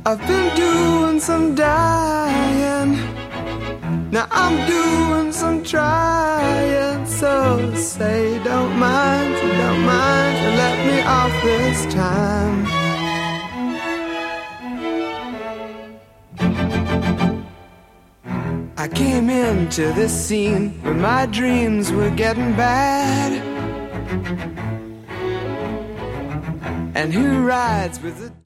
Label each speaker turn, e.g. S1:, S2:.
S1: I've been doing some dying, now I'm doing some trying. So say you don't mind, you let me off this time. I came into this scene when my dreams were getting bad. And who rides with the